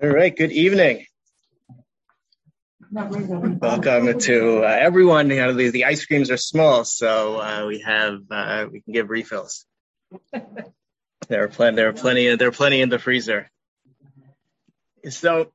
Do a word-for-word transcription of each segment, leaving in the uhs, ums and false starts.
All right, good evening. Welcome to uh, everyone. You know, the, the ice creams are small, so uh, we have uh, we can give refills. There are plenty. There are plenty. There are plenty in the freezer. So,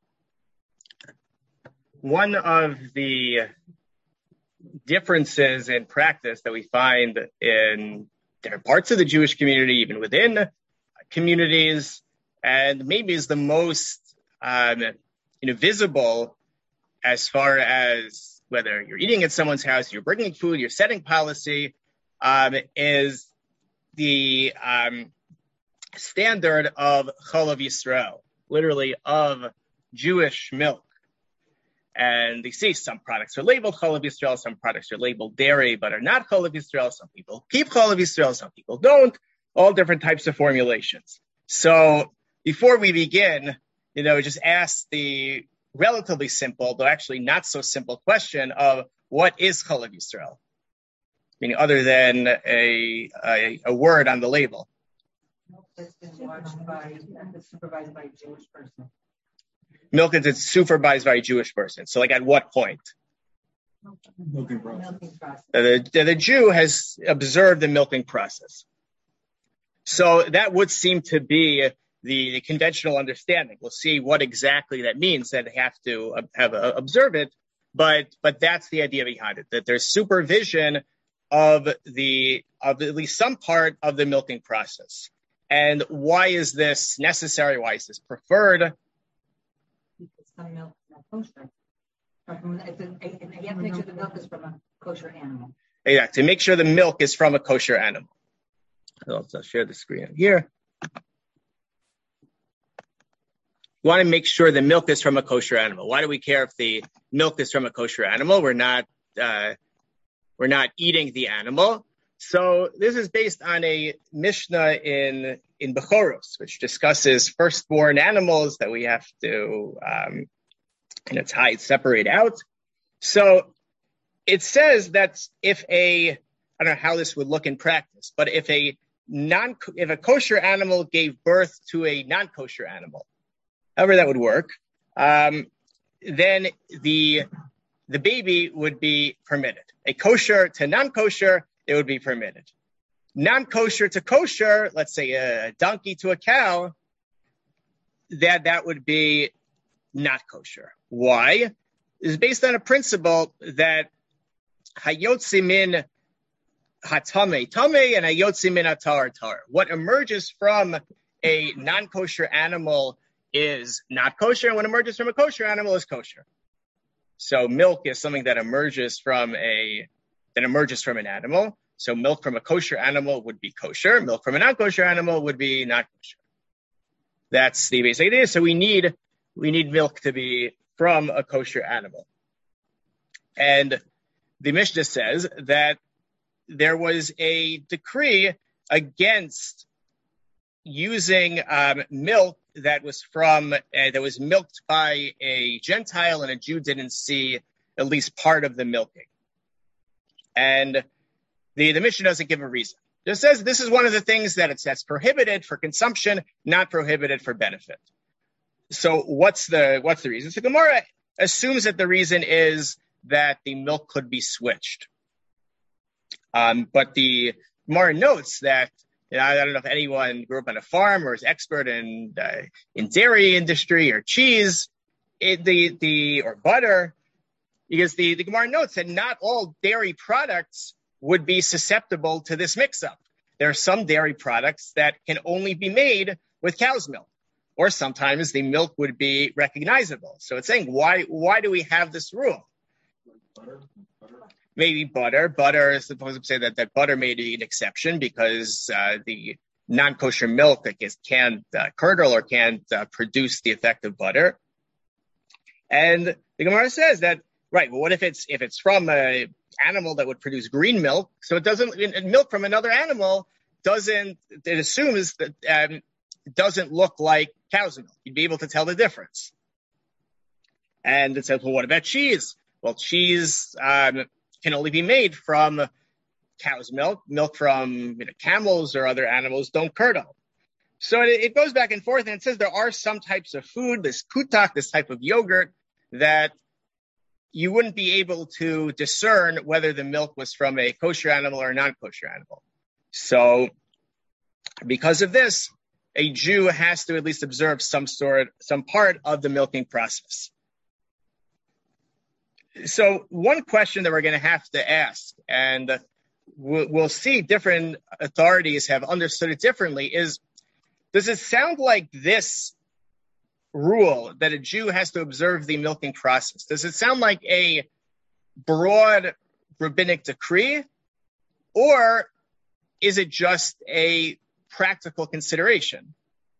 one of the differences in practice that we find in different parts of the Jewish community, even within communities, and maybe is the most um, you know visible as far as whether you're eating at someone's house, you're bringing food, you're setting policy, um, is the um, standard of Chalav Yisrael, literally of Jewish milk. And they see some products are labeled Chalav Yisrael, some products are labeled dairy, but are not Chalav Yisrael. Some people keep Chalav Yisrael, some people don't. All different types of formulations. So before we begin, you know, just ask the relatively simple, though actually not so simple question of what is Chalav Yisrael? Meaning other than a, a, a word on the label. Milk that's been watched by, that's supervised by a Jewish person. Milk that's supervised by a Jewish person. So like at what point? Milking process. Milking process. The, the, the Jew has observed the milking process. So that would seem to be the, the conventional understanding. We'll see what exactly that means, that they have to uh, have uh, observe it, but but that's the idea behind it, that there's supervision of the of at least some part of the milking process. And why is this necessary? Why is this preferred? Because some milk is not kosher. You have to make sure the milk is from a kosher animal. Yeah, to make sure the milk is from a kosher animal. I'll, I'll share the screen here. We want to make sure the milk is from a kosher animal. Why do we care if the milk is from a kosher animal? We're not uh, we're not eating the animal. So this is based on a Mishnah in in Bechoros, which discusses firstborn animals that we have to um, you know tithe separate out. So it says that if a I don't know how this would look in practice, but if a non if a kosher animal gave birth to a non-kosher animal, however that would work, um, then the the baby would be permitted. A kosher to non-kosher, it would be permitted. Non-kosher to kosher, let's say a donkey to a cow, that that would be not kosher. Why? It's based on a principle that hayotzi min hatame tame and hayotzi min hatar tar. What emerges from a non-kosher animal is not kosher, and what emerges from a kosher animal is kosher. So milk is something that emerges from a that emerges from an animal. So milk from a kosher animal would be kosher. Milk from a non-kosher animal would be not kosher. That's the basic idea. So we need we need milk to be from a kosher animal. And the Mishnah says that there was a decree against using um, milk that was from uh, that was milked by a Gentile, and a Jew didn't see at least part of the milking. And the, the Mishnah doesn't give a reason. It says this is one of the things that it's that's prohibited for consumption, not prohibited for benefit. So what's the what's the reason? So Gemara assumes that the reason is that the milk could be switched. Um, but the Gemara notes that, you know, I don't know if anyone grew up on a farm or is expert in uh, in dairy industry or cheese, it, the the or butter, because the, the Gemara notes that not all dairy products would be susceptible to this mix-up. There are some dairy products that can only be made with cow's milk, or sometimes the milk would be recognizable. So it's saying, why why do we have this rule? Butter? Butter? Maybe butter. Butter is supposed to say that, that butter may be an exception because uh, the non-kosher milk, I guess, can't uh, curdle or can't uh, produce the effect of butter. And the Gemara says that, right, well, what if it's if it's from an animal that would produce green milk? So it doesn't, milk from another animal doesn't, it assumes that um, it doesn't look like cow's milk. You'd be able to tell the difference. And it says, well, what about cheese? Well, cheese um, can only be made from cow's milk. Milk from you know, camels or other animals don't curdle. So it, it goes back and forth, and it says there are some types of food, this kutak, this type of yogurt, that you wouldn't be able to discern whether the milk was from a kosher animal or a non-kosher animal. So because of this, a Jew has to at least observe some sort, some part of the milking process. So one question that we're going to have to ask, and we'll, we'll see different authorities have understood it differently, is does it sound like this rule that a Jew has to observe the milking process? Does it sound like a broad rabbinic decree, or is it just a practical consideration?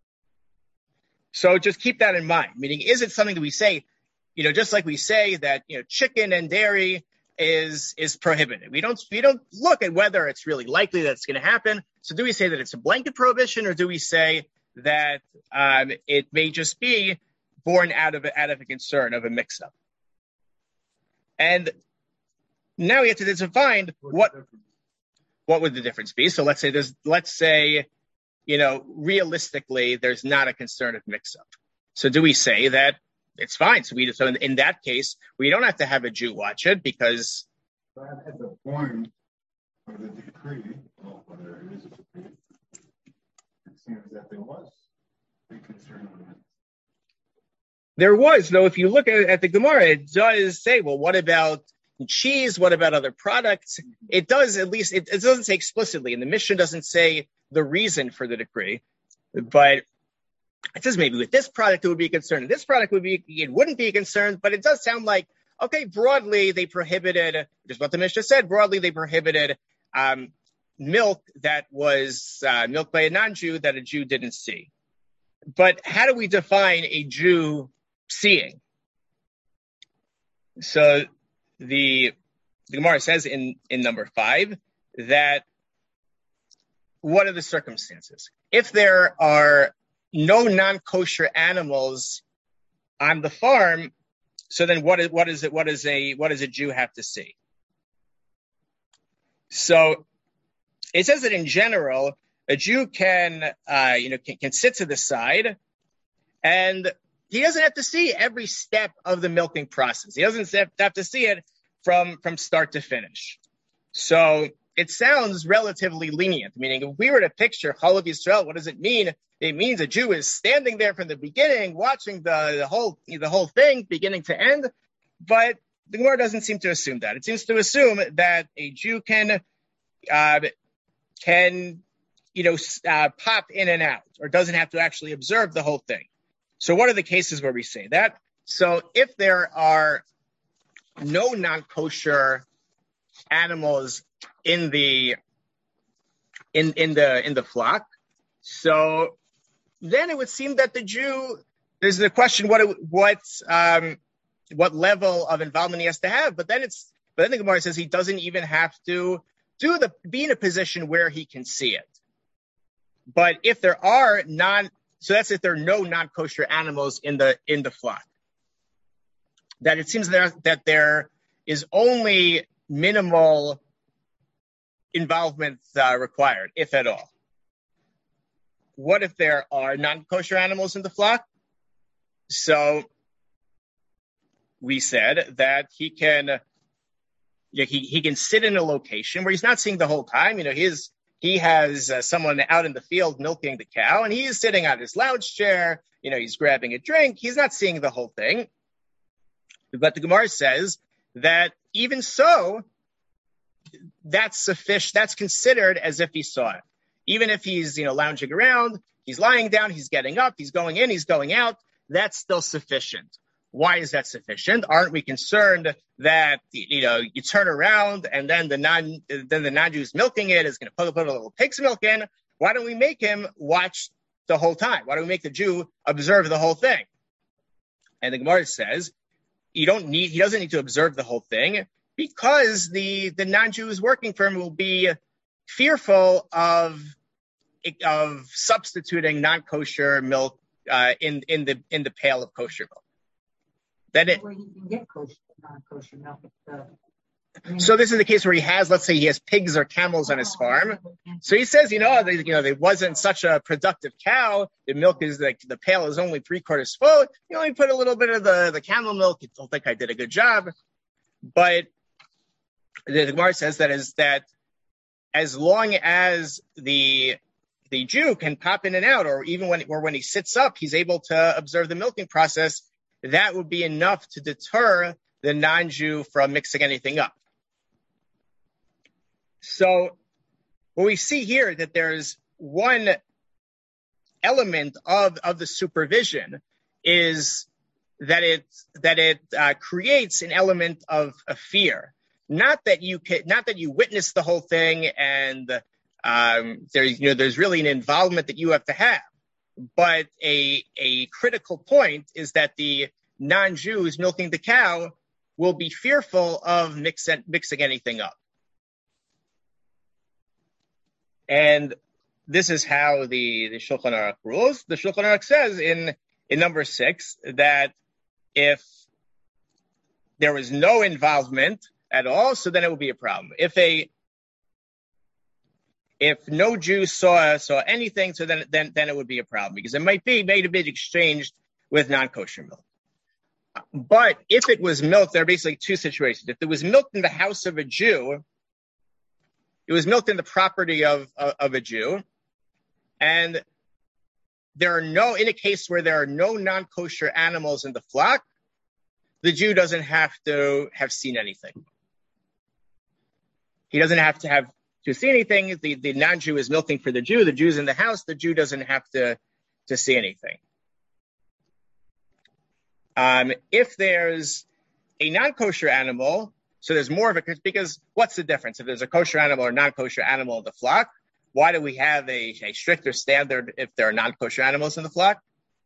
So just keep that in mind. Meaning, is it something that we say, you know, just like we say that, you know, chicken and dairy is is prohibited. We don't we don't look at whether it's really likely that it's going to happen. So do we say that it's a blanket prohibition, or do we say that um, it may just be born out of out of a concern of a mix-up? And now we have to define what what would the difference be. So let's say there's let's say, you know, realistically, there's not a concern of mix-up. So do we say that it's fine? So we so in, in that case, we don't have to have a Jew watch it because at the point of the decree, well, whether it is a decree, it seems that there was a concern of it. There was, though, if you look at, at the Gemara, it does say, well, what about cheese? What about other products? It does, at least, it, it doesn't say explicitly, and the Mishnah doesn't say the reason for the decree, but it says maybe with this product it would be a concern. This product would be, it wouldn't be a concern, but it does sound like, okay, broadly they prohibited, just what the Mishnah said, broadly they prohibited um, milk that was uh, milked by a non-Jew that a Jew didn't see. But how do we define a Jew seeing? So the, the Gemara says in, in number five that what are the circumstances? If there are no non-kosher animals on the farm, so then what is what is it? What is a what does a Jew have to see? So it says that in general, a Jew can uh, you know can, can sit to the side, and he doesn't have to see every step of the milking process. He doesn't have to see it from from start to finish. So it sounds relatively lenient, meaning if we were to picture Chalav Yisrael, what does it mean? It means a Jew is standing there from the beginning, watching the, the whole the whole thing, beginning to end. But the Gemara doesn't seem to assume that. It seems to assume that a Jew can uh, can you know uh, pop in and out, or doesn't have to actually observe the whole thing. So what are the cases where we say that? So if there are no non-kosher animals in the in in the in the flock, so then it would seem that the Jew, there's the question what what um, what level of involvement he has to have. But then it's but then the Gemara says he doesn't even have to do the be in a position where he can see it. But if there are non, so that's if there are no non-kosher animals in the in the flock, that it seems there that there is only minimal involvement uh, required, if at all. What if there are non-kosher animals in the flock? So we said that he can, you know, he he can sit in a location where he's not seeing the whole time. You know, his he has uh, someone out in the field milking the cow, and he's sitting on his lounge chair. You know, he's grabbing a drink. He's not seeing the whole thing. But the Gemara says that even so, that's sufficient. That's considered as if he saw it. Even if he's, you know, lounging around, he's lying down, he's getting up, he's going in, he's going out, that's still sufficient. Why is that sufficient? Aren't we concerned that, you know, you turn around and then the non, then the non-Jew's milking it is going to put, put a little pig's milk in? Why don't we make him watch the whole time? Why don't we make the Jew observe the whole thing? And the Gemara says, you don't need, he doesn't need to observe the whole thing because the, the non-Jew who's working for him will be fearful of of substituting non-kosher milk uh, in in the in the pail of kosher milk. Then it where you can get kosher non-kosher milk. At the, So this is the case where he has, let's say he has pigs or camels on his farm. So he says, you know, they, you know, there wasn't such a productive cow. The milk is like, the pail is only three quarters full. You only put a little bit of the, the camel milk. You don't think I did a good job. But the Gemara says that is that as long as the the Jew can pop in and out, or even when or when he sits up, he's able to observe the milking process, that would be enough to deter the non-Jew from mixing anything up. So what we see here that there's one element of, of the supervision is that it that it uh, creates an element of, of fear. Not that you can, not that you witness the whole thing and um, there's you know there's really an involvement that you have to have, but a a critical point is that the non-Jews milking the cow will be fearful of mix, mixing anything up. And this is how the, the Shulchan Aruch rules. The Shulchan Aruch says in, in number six that if there was no involvement at all, so then it would be a problem. If a if no Jew saw saw anything, so then then then it would be a problem because it might be made a bit exchanged with non-kosher milk. But if it was milk, there are basically two situations. If it was milked in the house of a Jew, it was milked in the property of, of, of a Jew, and there are no, in a case where there are no non-kosher animals in the flock, the Jew doesn't have to have seen anything. He doesn't have to have to see anything. The, the non-Jew is milking for the Jew. The Jew's in the house. The Jew doesn't have to, to see anything. Um, if there's a non-kosher animal, so there's more of it, because what's the difference? If there's a kosher animal or non-kosher animal in the flock, why do we have a, a stricter standard if there are non-kosher animals in the flock?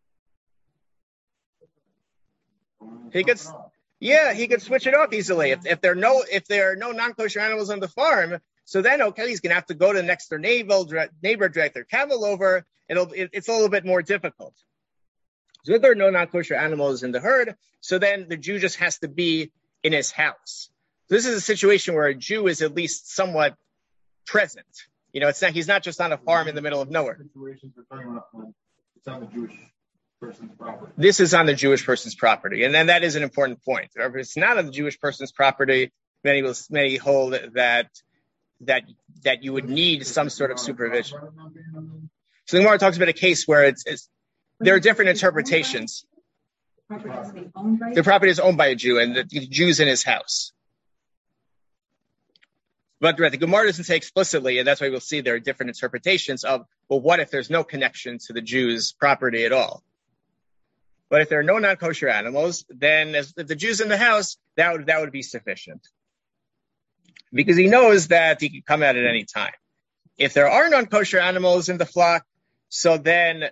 He could, yeah, he could switch it off easily. If, if there are no, if there are no non-kosher animals on the farm, so then okay, he's gonna have to go to the next door neighbor, neighbor, drag their camel over. It'll, it, it's a little bit more difficult. So if there are no non-kosher animals in the herd, so then the Jew just has to be in his house. So this is a situation where a Jew is at least somewhat present. You know, it's not, he's not just on a farm in the middle of nowhere. Situations we're talking about when it's on the Jewish person's property. This is on the Jewish person's property, and then that is an important point. If it's not on the Jewish person's property, many will many hold that that that you would need some sort of supervision. So the Gemara talks about a case where it's, it's there are different interpretations. The property is owned by a Jew, and the Jew's in his house. But the Gemara doesn't say explicitly, and that's why we'll see there are different interpretations of, well, what if there's no connection to the Jew's property at all? But if there are no non-kosher animals, then if the Jew's in the house, that would, that would be sufficient. Because he knows that he can come out at any time. If there are non-kosher animals in the flock, so then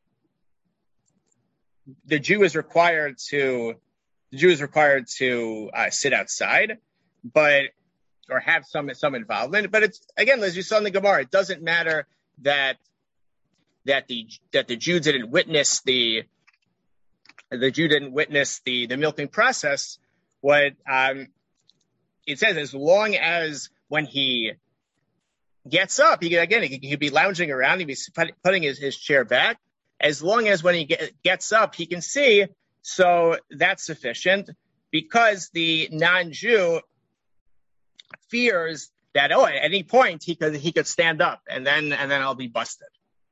the Jew is required to, the Jew is required to uh, sit outside, but or have some some involvement. But it's, again, as you saw in the Gemara, it doesn't matter that that the that the Jew didn't witness the the Jew didn't witness the the milking process. What um, it says, as long as when he gets up, he again he could be lounging around, he'd be putting his, his chair back. As long as when he get, gets up, he can see, so that's sufficient, because the non-Jew fears that, oh, at any point he could he could stand up and then and then I'll be busted.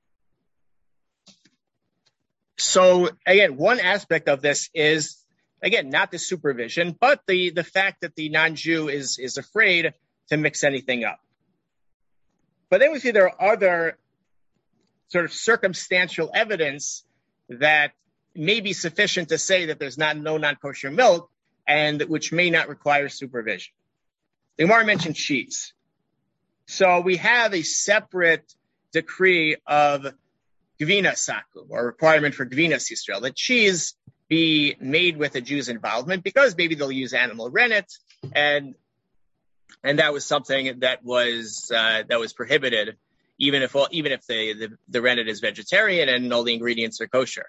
So again, one aspect of this is, again, not the supervision, but the the fact that the non-Jew is is afraid to mix anything up. But then we see there are other sort of circumstantial evidence that may be sufficient to say that there's not no non-kosher milk, and which may not require supervision. The Gemara mentioned cheese. So we have a separate decree of Gvina Saku, or requirement for Gvina Yisrael, that cheese be made with a Jew's involvement, because maybe they'll use animal rennet, and and that was something that was uh, that was prohibited, even if even if the, the, the rennet is vegetarian and all the ingredients are kosher.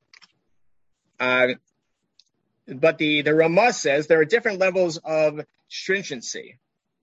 Uh, but the, the Ramah says there are different levels of stringency.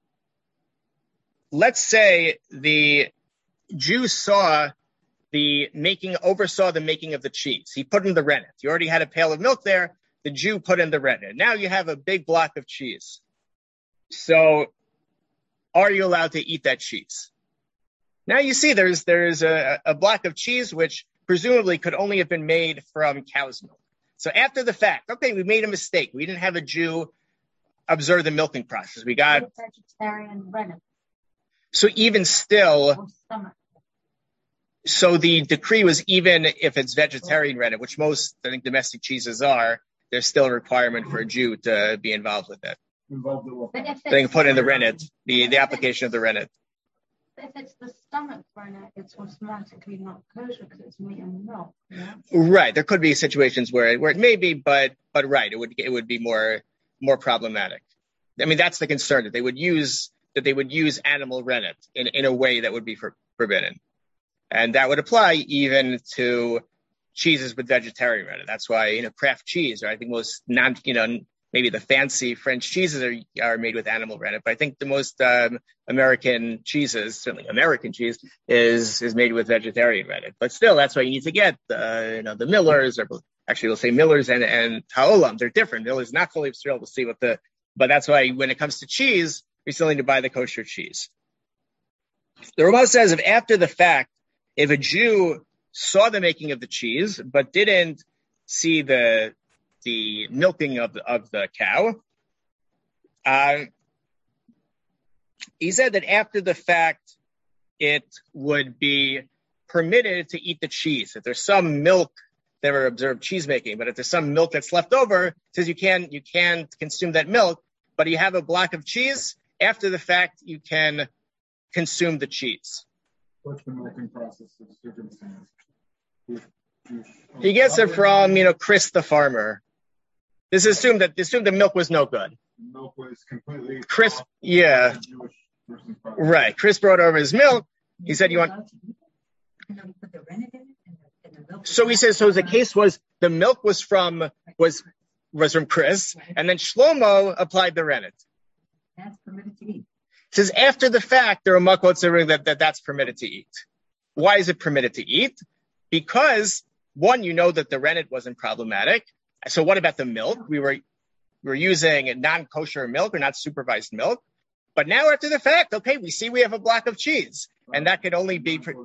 Let's say the Jew saw the making, oversaw the making of the cheese. He put in the rennet. You already had a pail of milk there. The Jew put in the rennet. Now you have a big block of cheese. So are you allowed to eat that cheese? Now you see there's there's a, a block of cheese which presumably could only have been made from cow's milk. So after the fact, okay, we made a mistake. We didn't have a Jew observe the milking process. We got vegetarian rennet. So even still, so the decree was even if it's vegetarian rennet, which most I think domestic cheeses are, there's still a requirement for a Jew to be involved with it. Involved in what? They can put in the rennet, the, the application of the rennet. If it's the stomach rennet, it's automatically not kosher because it's meat and milk. Yeah? Right. There could be situations where it, where it may be, but but right, it would it would be more more problematic. I mean, that's the concern that they would use that they would use animal rennet in, in a way that would be for, forbidden, and that would apply even to cheeses with vegetarian rennet. That's why you know Kraft cheese, or I think most non you know. Maybe the fancy French cheeses are, are made with animal rennet, but I think the most um, American cheeses, certainly American cheese, is is made with vegetarian rennet. But still, that's why you need to get uh, you know the Millers, or actually we'll say Millers and and Ha'olam. They're different. Miller's not fully thrilled. We'll see what the, but that's why when it comes to cheese, we still need to buy the kosher cheese. The Rama says if after the fact, if a Jew saw the making of the cheese but didn't see the the milking of the, of the cow. Uh, he said that after the fact, it would be permitted to eat the cheese. If there's some milk, never observed cheese making, but if there's some milk that's left over, it says you can you can consume that milk, but you have a block of cheese, after the fact, you can consume the cheese. What's the milking process of circumstance? He gets it from, you know, Chris the farmer. This is assumed that assumed the milk was no good. Milk was completely Chris, yeah, right. Chris brought over his milk. He said, "You want?" So he says, so the case was the milk was from was was from Chris, and then Shlomo applied the rennet. That's permitted to eat. He says after the fact, there are makot saying that, that that's permitted to eat. Why is it permitted to eat? Because one, you know that the rennet wasn't problematic. So what about the milk? We were we were using non-kosher milk or not supervised milk. But now after the fact, okay, we see we have a block of cheese. And that could only be for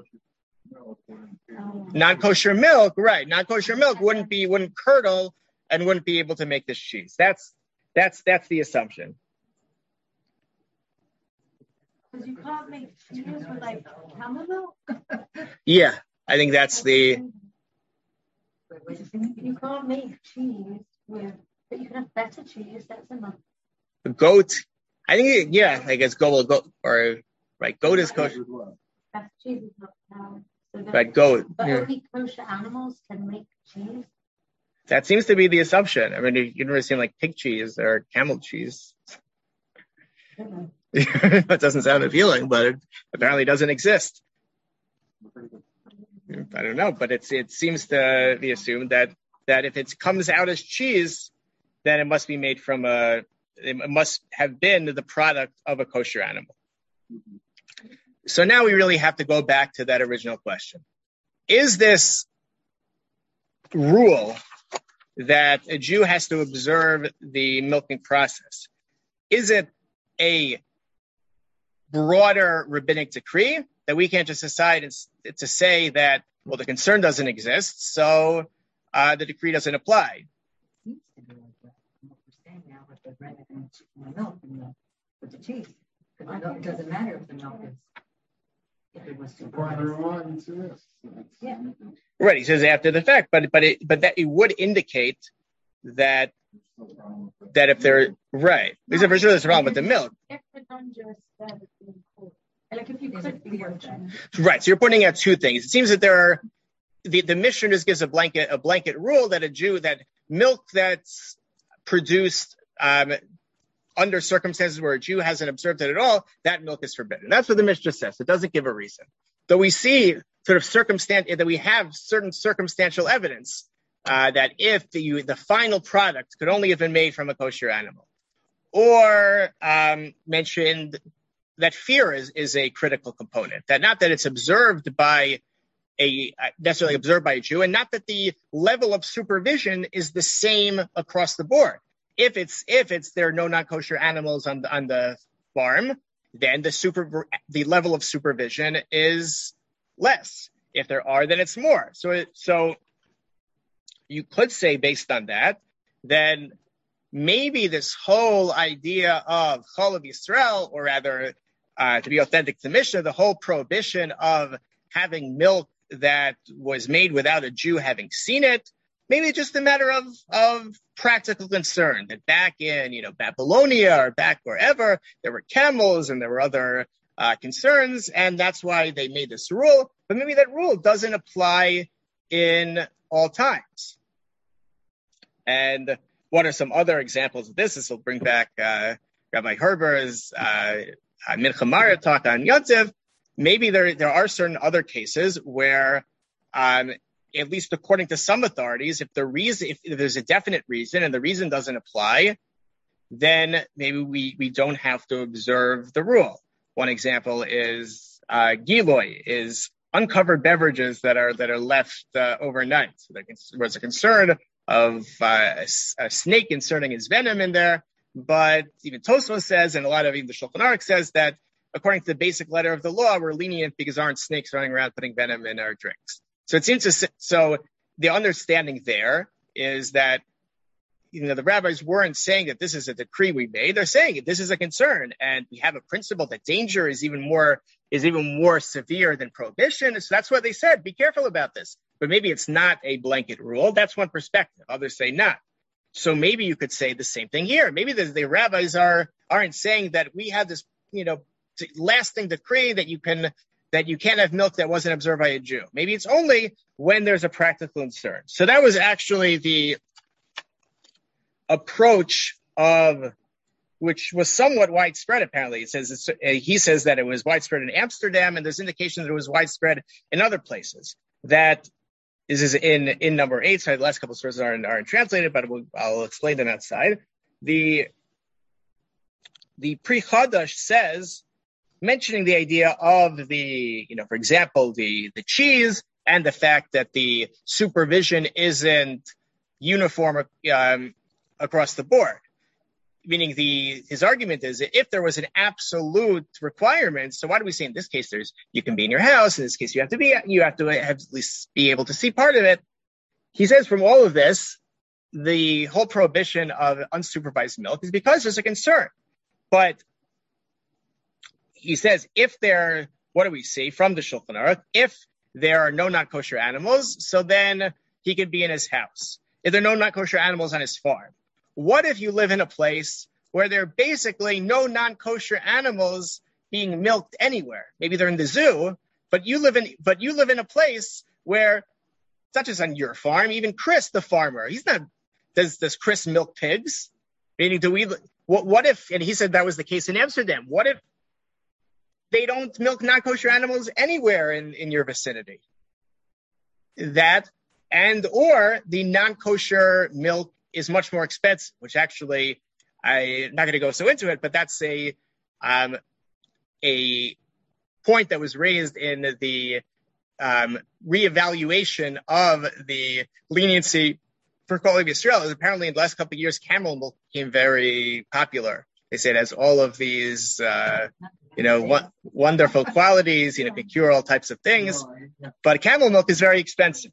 non-kosher milk, right? Non-kosher milk wouldn't be wouldn't curdle and wouldn't be able to make this cheese. That's that's that's the assumption. Because you can't make cheese with like camel milk. Yeah, I think that's the. You can't make cheese with, but you can have better cheese. That's enough. Goat, I think, yeah, I guess goat, goat or right, goat is kosher. That's cheese is not cow. So right, goat. But Yeah. only kosher animals can make cheese. That seems to be the assumption. I mean, you've never seen like pig cheese or camel cheese. It doesn't sound appealing, but it apparently doesn't exist. I don't know, but it's it seems to be assumed that that if it comes out as cheese, then it must be made from a it must have been the product of a kosher animal. So now we really have to go back to that original question. Is this rule that a Jew has to observe the milking process, is it a broader rabbinic decree that we can't just decide to say that, well, the concern doesn't exist, so uh, the decree doesn't apply? It doesn't matter if the milk is, if it was supervised. Yeah. Right, he says after the fact, but but it but that it would indicate that that if they're right, he said for sure there's a problem with the milk. If the dangerous said it's being called, like if you could be watching. Right, so you're pointing out two things. It seems that there are the the Mishnah just gives a blanket a blanket rule that a Jew that milk that's produced um, under circumstances where a Jew hasn't observed it at all, that milk is forbidden. That's what the Mishnah says. It doesn't give a reason. Though we see sort of circumstant that we have certain circumstantial evidence uh, that if the the final product could only have been made from a kosher animal, or um, mentioned that fear is, is a critical component, that not that it's observed by a necessarily observed by a Jew, and not that the level of supervision is the same across the board. If it's if it's there are no non-kosher animals on the on the farm, then the super the level of supervision is less. If there are, then it's more. So it, so you could say based on that, then maybe this whole idea of Chol of Yisrael, or rather, uh, to be authentic to Mishnah, the whole prohibition of having milk that was made without a Jew having seen it, maybe just a matter of, of practical concern, that back in, you know, Babylonia or back wherever, there were camels and there were other uh, concerns, and that's why they made this rule. But maybe that rule doesn't apply in all times. And what are some other examples of this? This will bring back uh, Rabbi Herber's uh, Mincha Mara talk on Yontiv. Maybe there there are certain other cases where, um, at least according to some authorities, if the reason, if, if there's a definite reason and the reason doesn't apply, then maybe we, we don't have to observe the rule. One example is uh, Giloy, is uncovered beverages that are that are left uh, overnight. So there was a concern of uh, a, a snake inserting its venom in there, but even Tosfos says, and a lot of even the Shulchan Aruch says, that according to the basic letter of the law, we're lenient because aren't snakes running around putting venom in our drinks. So it seems to, so the understanding there is that, you know, the rabbis weren't saying that this is a decree we made. They're saying this is a concern, and we have a principle that danger is even more is even more severe than prohibition. So that's what they said. Be careful about this. But maybe it's not a blanket rule. That's one perspective. Others say not. So maybe you could say the same thing here. Maybe the, the rabbis are aren't saying that we have this, you know, lasting decree that you can that you can't have milk that wasn't observed by a Jew. Maybe it's only when there's a practical concern. So that was actually the approach of, which was somewhat widespread. Apparently, it says it's, uh, he says that it was widespread in Amsterdam, and there's indication that it was widespread in other places. That is, is in in number eight. So the last couple of sources aren't, aren't translated, but we'll, I'll explain them outside. The the Pri Chadash says, mentioning the idea of the, you know, for example, the, the cheese and the fact that the supervision isn't uniform um, across the board. Meaning the his argument is that if there was an absolute requirement, so why do we say in this case there's you can be in your house, in this case you have to be you have to have at least be able to see part of it. He says from all of this, the whole prohibition of unsupervised milk is because there's a concern. But he says, if there, what do we see from the Shulchan Aruch? If there are no non-kosher animals, so then he could be in his house. If there are no non-kosher animals on his farm. What if you live in a place where there are basically no non-kosher animals being milked anywhere? Maybe they're in the zoo, but you live in, but you live in a place where, it's not just on your farm, even Chris, the farmer, he's not, does, does Chris milk pigs? Meaning, do we, what, what if, and he said that was the case in Amsterdam, what if they don't milk non-kosher animals anywhere in, in your vicinity? That, and or the non-kosher milk is much more expensive, which actually, I'm not going to go so into it, but that's a um, a point that was raised in the um, reevaluation of the leniency for Chol of Yisrael. Is apparently in the last couple of years, camel milk became very popular. They say it has all of these, uh, you know, w- wonderful qualities, you know, can cure all types of things, but camel milk is very expensive.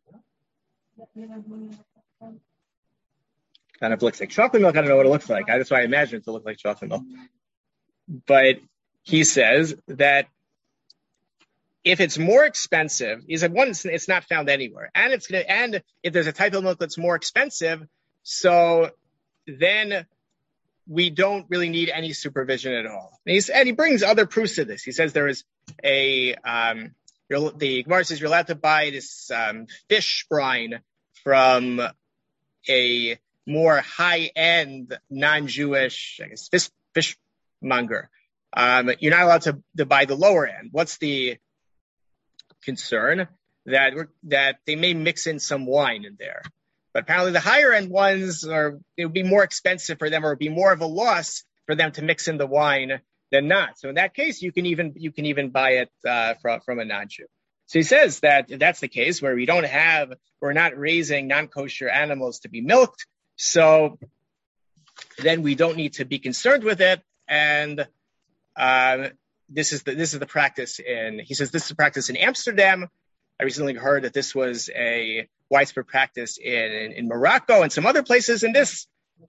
Kind of looks like chocolate milk. I don't know what it looks like. That's why I imagine it to look like chocolate milk. But he says that if it's more expensive, he said, one, it's not found anywhere. And it's gonna, and if there's a type of milk that's more expensive, so then we don't really need any supervision at all. And, he's, and he brings other proofs to this. He says there is a, um, you're, the Gemara says you're allowed to buy this um, fish brine from a more high-end, non-Jewish, I guess, fish, fishmonger. Um, you're not allowed to, to buy the lower end. What's the concern? That we're, that they may mix in some wine in there. But apparently the higher end ones are, it would be more expensive for them, or it would be more of a loss for them to mix in the wine than not. So in that case, you can even, you can even buy it uh, from, from a non-Jew. So he says that that's the case where we don't have, we're not raising non-kosher animals to be milked. So then we don't need to be concerned with it. And uh, this is the, this is the practice in, he says this is a practice in Amsterdam. I recently heard that this was a widespread practice in, in, in Morocco and some other places. In this,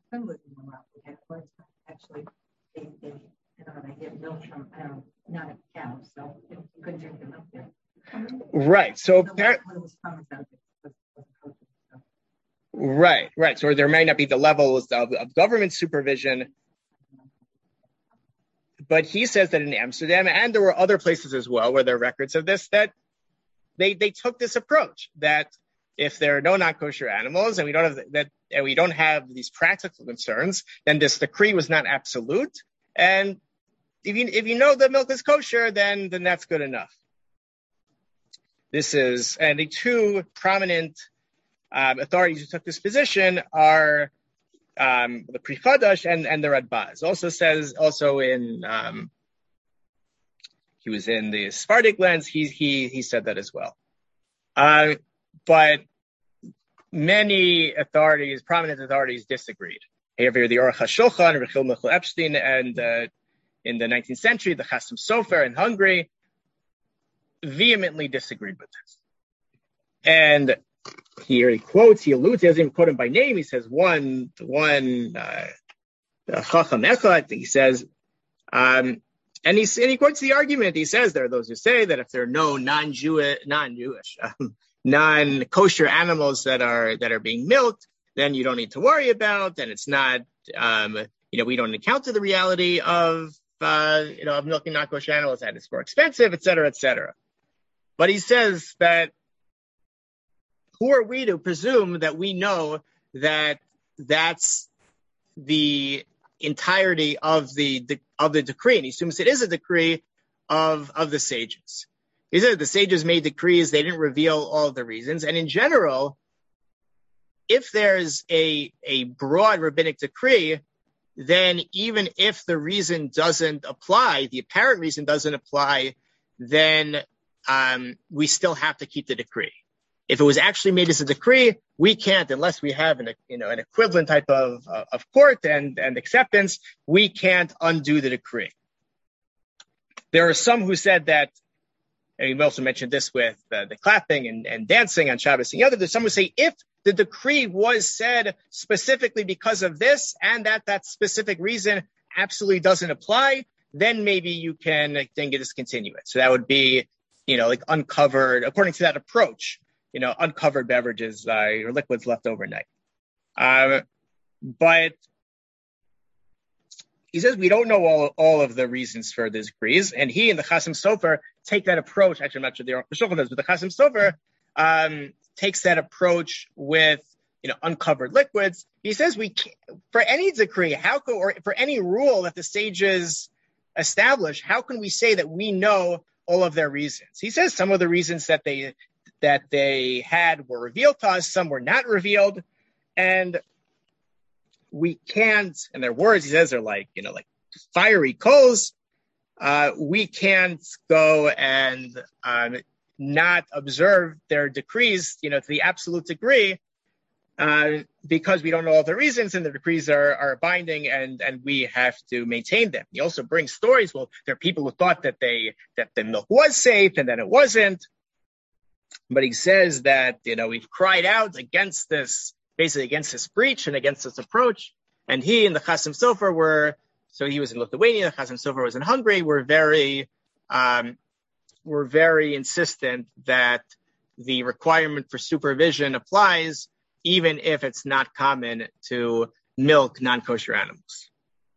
actually, they, they, I don't know, they get milk from, I don't know, not a cow, so you couldn't drink the milk there. Right. So, so par- when it was was, was coaching, so. right, right. So there may not be the levels of, of government supervision. But he says that in Amsterdam, and there were other places as well where there are records of this, that they they took this approach that if there are no non-kosher animals and we don't have that, and we don't have these practical concerns, then this decree was not absolute. And if you if you know the milk is kosher, then then that's good enough. This is, and the two prominent um, authorities who took this position are um, the Pri Chadash and and the Radbaz. Also says also in um, he was in the Sephardic lens. He he he said that as well. Uh, but many authorities, prominent authorities, disagreed. Here, the Aruch HaShulchan, Rechil Michal Epstein, and uh, in the nineteenth century, the Chassam Sofer in Hungary vehemently disagreed with this. And here he quotes, he alludes, he doesn't even quote him by name. He says one, one uh, Chacham Echad. He says, um, and he and he quotes the argument. He says there are those who say that if there are no non-Jewish, non-Jewish, um, non-kosher animals that are that are being milked, then you don't need to worry about. Then it's not, um, you know, we don't encounter the reality of, uh, you know, of milking non-kosher animals, that it's more expensive, et cetera, et cetera. But he says that who are we to presume that we know that that's the entirety of the, the of the decree? And he assumes it is a decree of of the sages. He said the sages made decrees; they didn't reveal all of the reasons. And in general, if there's a a broad rabbinic decree, then even if the reason doesn't apply, the apparent reason doesn't apply, then um, we still have to keep the decree. If it was actually made as a decree, we can't, unless we have an, you know, an equivalent type of, uh, of court and, and acceptance, we can't undo the decree. There are some who said that, and we also mentioned this with uh, the clapping and, and dancing on Shabbos and the other, there's some who say if the decree was said specifically because of this and that that specific reason absolutely doesn't apply, then maybe you can then discontinue it. So that would be, you know, like uncovered, according to that approach, you know, uncovered beverages uh, or liquids left overnight. Uh, but he says we don't know all, all of the reasons for the decrees, and he and the Chassam Sofer take that approach. Actually, I'm not sure the Aruch HaShulchan does, but the Chassam Sofer um, takes that approach with, you know, uncovered liquids. He says we can't, for any decree, how could, or for any rule that the sages establish, how can we say that we know all of their reasons? He says some of the reasons that they that they had were revealed to us, some were not revealed, and we can't, and their words, he says, they're like, you know, like fiery coals. Uh, we can't go and um, not observe their decrees, you know, to the absolute degree, uh, because we don't know all the reasons, and the decrees are, are binding, and, and we have to maintain them. He also brings stories. Well, there are people who thought that they that the milk was safe, and then it wasn't. But he says that, you know, we've cried out against this, basically against this breach and against this approach. And he and the Chassam Sofer were, so he was in Lithuania, the Chassam Sofer was in Hungary, were very, um, were very insistent that the requirement for supervision applies, even if it's not common to milk non-kosher animals.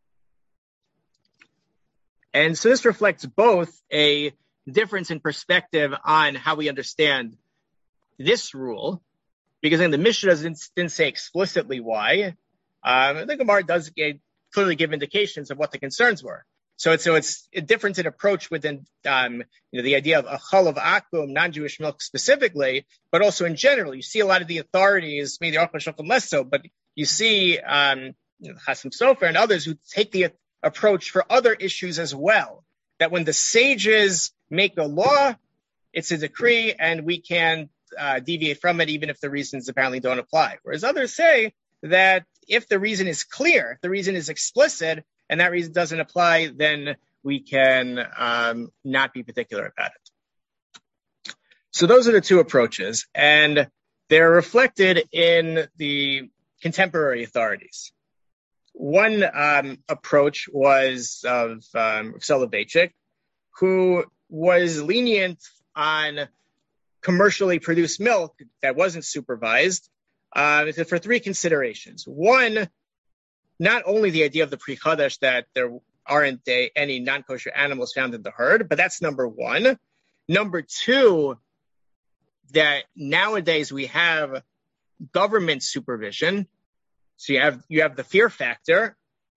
And so this reflects both a difference in perspective on how we understand this rule, because in the Mishnah doesn't didn't say explicitly why. Um, the Gemara does get, clearly give indications of what the concerns were. So it's so it's a different an approach within um, you know the idea of a chalav akum, non-Jewish milk specifically, but also in general. You see a lot of the authorities, maybe the Aruch HaShulchan less so, but you see um, you know, Chasam Sofer and others who take the approach for other issues as well. That when the sages make a law, it's a decree, and we can uh, deviate from it, even if the reasons apparently don't apply. Whereas others say that if the reason is clear, if the reason is explicit, and that reason doesn't apply, then we can um, not be particular about it. So those are the two approaches, and they're reflected in the contemporary authorities. One um, approach was of um, Soloveitchik, who was lenient on commercially produced milk that wasn't supervised uh, for three considerations. One, not only the idea of the Pri Chadash that there aren't a, any non-kosher animals found in the herd, but that's number one. Number two, that nowadays we have government supervision. So you have you have the fear factor.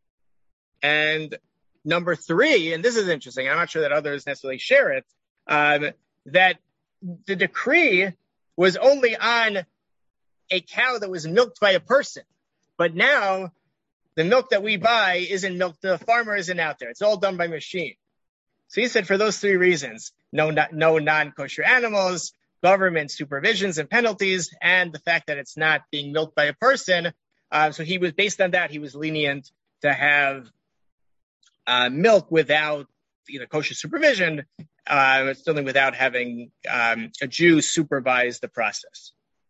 And number three, and this is interesting, I'm not sure that others necessarily share it, um, that the decree was only on a cow that was milked by a person. But now the milk that we buy isn't milk. The farmer isn't out there. It's all done by machine. So he said for those three reasons, no, no, no non-kosher animals, government supervisions and penalties, and the fact that it's not being milked by a person. Uh, so he was, based on that, he was lenient to have uh, milk without you know, kosher supervision, uh, certainly without having um, a Jew supervise the process.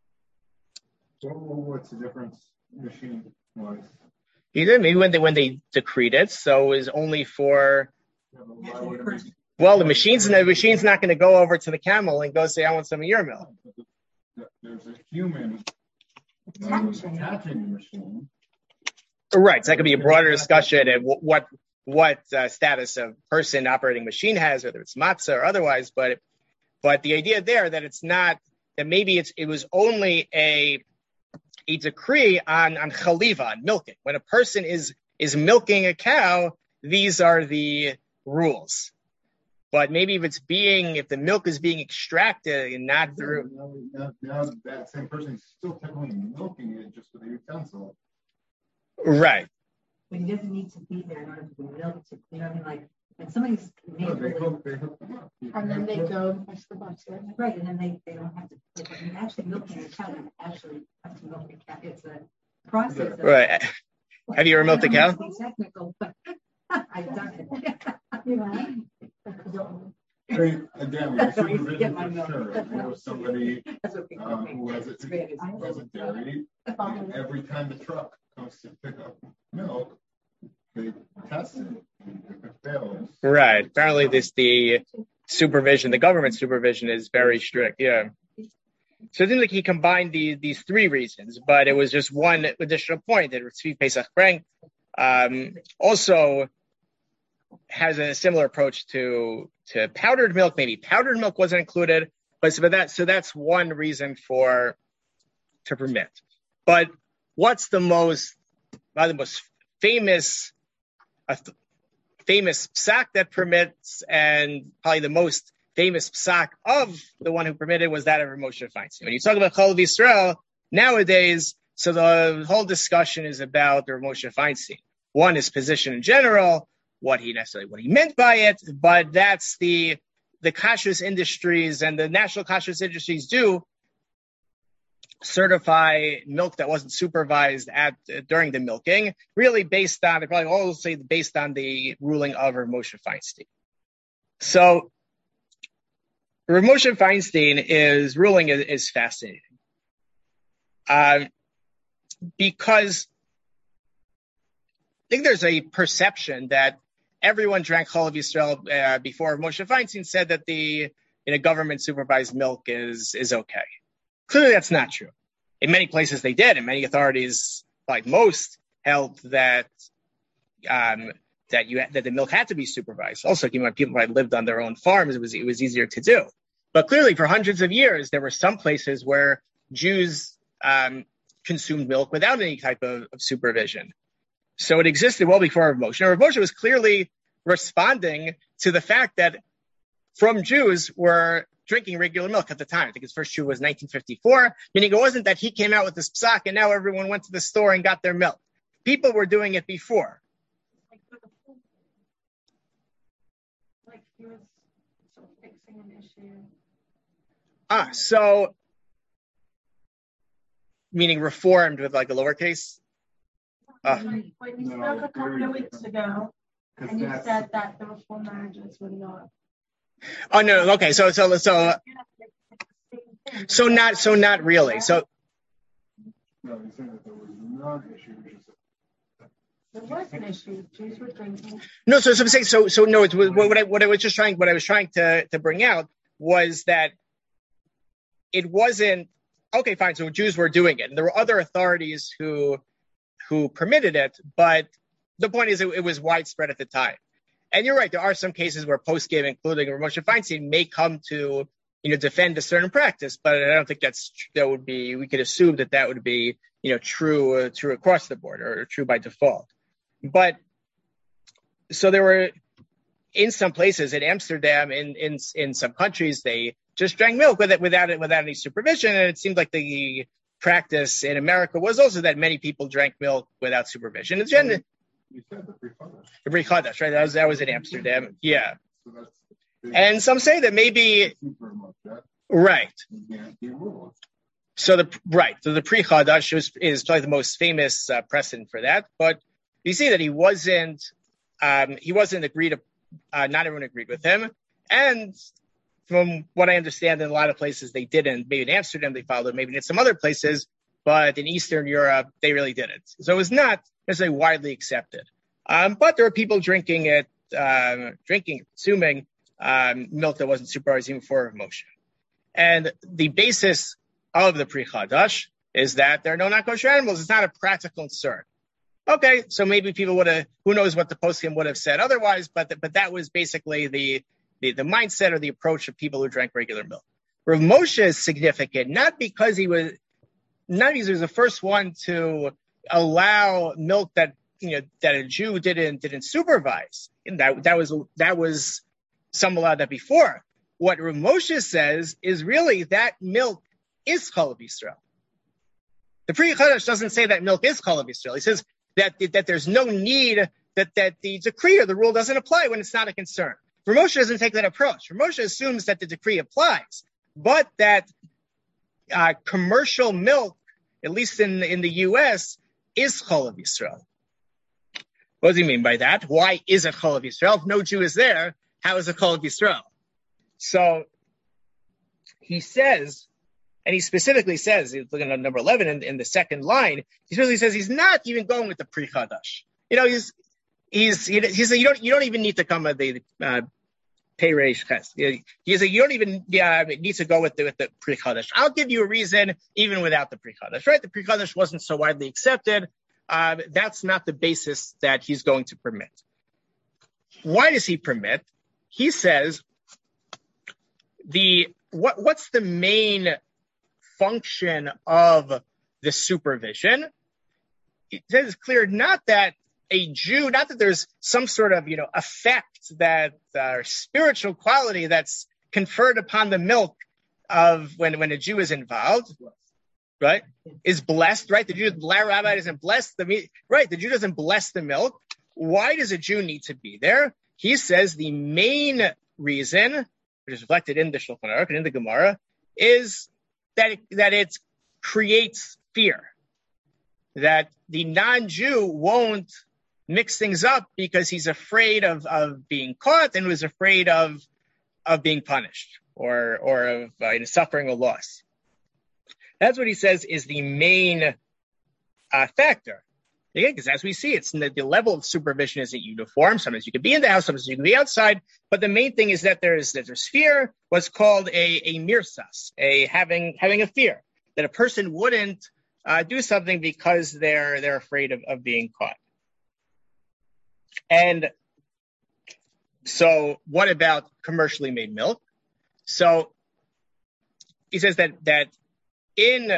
So what's the difference machine-wise? He did, maybe when they when they decreed it, so it was only for. Well, the machine's the machine's not going to go over to the camel and go say, "I want some of your milk." There's a human attaching the machine. Right, so that could be a broader discussion of what what uh, status a person operating machine has, whether it's matzah or otherwise. But but the idea there that it's not that maybe it's it was only a. a decree on, on chaliva, on milking. When a person is, is milking a cow, these are the rules. But maybe if it's being, if the milk is being extracted and not through... Now, now, now that same person is still technically milking it just with a utensil. Right. But he doesn't need to be there in order to be milked. You know what I mean? Like, when somebody's made No, they hook, they hook them up. And then they go and push the button. right, and then they, they don't have to. Like, I mean, actually, milking a cow, you actually have to milk a cow. It's a process. Of, right. Have you ever milked a cow? It's technical, but I've done it. You know? I mean, again, with That's the reason to get supervision my for milk. sure. If there was somebody That's what people um, think. who has a, It's great. It's who has a dairy, and every time the truck comes to pick up milk, they test it. If it fails. Right. Apparently this the supervision, the government supervision is very strict. Yeah. So it seems like he combined these these three reasons, but it was just one additional point that Tzvi Pesach Frank um, also has a similar approach to to powdered milk. Maybe powdered milk wasn't included, but so that so that's one reason for to permit. But what's the most uh, the most famous a th- famous psak that permits, and probably the most famous psak of the one who permitted was that of Moshe Feinstein. When you talk about Chalav Yisrael nowadays, so the whole discussion is about the Moshe Feinstein. One, his position in general, what he necessarily what he meant by it, but that's the the kashrus industries and the national kashrus industries do certify milk that wasn't supervised at uh, during the milking, really based on, they probably all say based on the ruling of Rav Moshe Feinstein. So Rav Moshe Feinstein is ruling is, is fascinating uh, because I think there's a perception that everyone drank Chalav Yisrael uh, before Moshe Feinstein said that the you know, government supervised milk is is okay. Clearly, that's not true. In many places, they did, and many authorities, like most, held that um, that you that the milk had to be supervised. Also, you know, people had lived on their own farms; it was it was easier to do. But clearly, for hundreds of years, there were some places where Jews um, consumed milk without any type of, of supervision. So it existed well before Rav Moshe. Now, Rav Moshe was clearly responding to the fact that from Jews were drinking regular milk at the time. I think his first Jew was nineteen fifty-four, meaning it wasn't that he came out with this psak and now everyone went to the store and got their milk. People were doing it before. Like for the full, like he was sort of fixing an issue. Ah, so meaning reformed with like a lowercase. Uh, When you No, spoke a couple very of weeks different. ago, Because and you that's, said that the reform marriages were not. oh no, okay, so so so You're not like, like the same thing. so not so not really. So no, he's saying that there was not an issue, which is There was an issue. Jews were drinking. no, so so I'm saying so so no. It's what, what I what I was just trying what I was trying to to bring out was that it wasn't okay. Fine, so Jews were doing it, and there were other authorities who who permitted it, but the point is it, it was widespread at the time. And you're right, there are some cases where post-game, including Moshe Feinstein, may come to you know defend a certain practice, but I don't think that's that would be. We could assume that that would be you know true uh, true across the board or true by default. But so there were in some places in Amsterdam, in in in some countries, they just drank milk with it without it without any supervision, and it seemed like the practice in America was also that many people drank milk without supervision. It's gen- you said the pre-Chodesh. the Brit Chodesh, right? That was that was in Amsterdam, yeah. So that's the big- And some say that maybe super much that right. you can't be ruled. So the right, so the Pri Chadash is, is probably the most famous uh, precedent for that. But you see that he wasn't um, he wasn't agreed. Uh, not everyone agreed with him, and from what I understand, in a lot of places they didn't. Maybe in Amsterdam they followed, maybe in some other places, but in Eastern Europe they really didn't. So it was not necessarily widely accepted. Um, but there were people drinking it, um, drinking, consuming um, milk that wasn't supervised even for Moshe. And the basis of the Pri Chadash is that there are no non-kosher animals. It's not a practical concern. Okay, so maybe people would have, who knows what the poskim would have said otherwise, but the, but that was basically the, the the mindset or the approach of people who drank regular milk. Rav Moshe is significant, not because he was, not because he was the first one to allow milk that you know that a Jew didn't didn't supervise. And that that was that was some allowed that before. What Rav Moshe says is really that milk is Chalav Yisrael. The Pri Chadash doesn't say that milk is Chalav Yisrael. He says that that there's no need, that that the decree or the rule doesn't apply when it's not a concern. Rav Moshe doesn't take that approach. Rav Moshe assumes that the decree applies, but that uh, commercial milk, at least in in the U S, is Chalav Yisrael. What does he mean by that? Why is it Chalav Yisrael? If no Jew is there, how is it Chalav Yisrael? So he says, and he specifically says, he's looking at number eleven in, in the second line, he really says he's not even going with the Pri Chadash. You know, he's he's he, he said you don't you don't even need to come with the uh, Pei Reish Ches. He said you don't even uh, need to go with the with the Pri Chadash. I'll give you a reason even without the Pri Chadash. Right? The Pri Chadash wasn't so widely accepted. Uh, that's not the basis that he's going to permit. Why does he permit? He says the what what's the main function of the supervision? It says it's clear not that a Jew, not that there's some sort of you know effect that uh, spiritual quality that's conferred upon the milk of when when a Jew is involved, right? Is blessed, right? The Jew, the rabbi doesn't bless the meat, right? The Jew doesn't bless the milk. Why does a Jew need to be there? He says the main reason, which is reflected in the Shulchan Aruch and in the Gemara, is that it, that it creates fear. That the non-Jew won't mix things up because he's afraid of, of being caught and was afraid of of being punished or or of uh, suffering a loss. That's what he says is the main uh, factor. Again, because as we see, it's the, the level of supervision isn't uniform. Sometimes you can be in the house, sometimes you can be outside. But the main thing is that there is that there's fear, what's called a, a mirsas, a having having a fear that a person wouldn't uh, do something because they're they're afraid of, of being caught. And so, what about commercially made milk? So he says that that in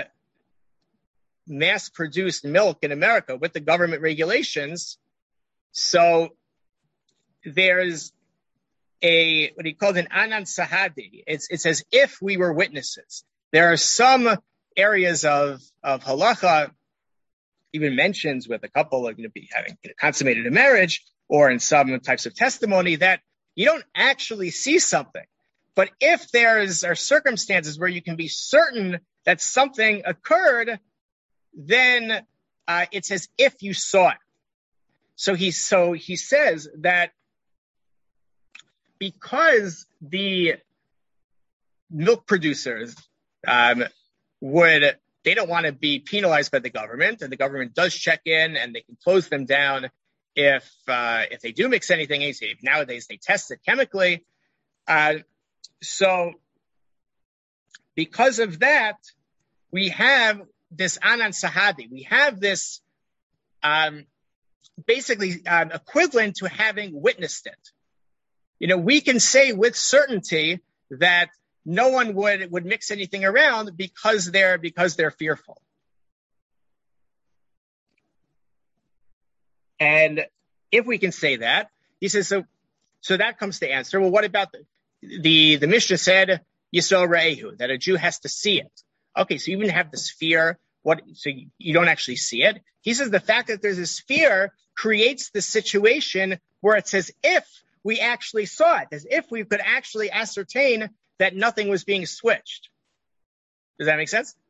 mass-produced milk in America with the government regulations, so there's a, what he called an anan sahadi. It's, it's as if we were witnesses. There are some areas of, of halacha, even mentions with a couple of, you know, be having you know, consummated a marriage, or in some types of testimony, that you don't actually see something. But if there's are circumstances where you can be certain that something occurred, then uh, it's as if you saw it. So he so he says that because the milk producers um, would, they don't want to be penalized by the government, and the government does check in and they can close them down if uh, if they do mix anything. Nowadays they test it chemically. Uh, so because of that, we have this anan sahadi. We have this um, basically um, equivalent to having witnessed it. You know, we can say with certainty that no one would, would mix anything around because they're because they're fearful. And if we can say that, he says, so so that comes to answer. Well, what about the the, the Mishnah said Yisrael Re'ehu, that a Jew has to see it. Okay, so you even have this fear. What? So you, you don't actually see it. He says the fact that there's this fear creates the situation where it's as if we actually saw it, as if we could actually ascertain that nothing was being switched. Does that make sense?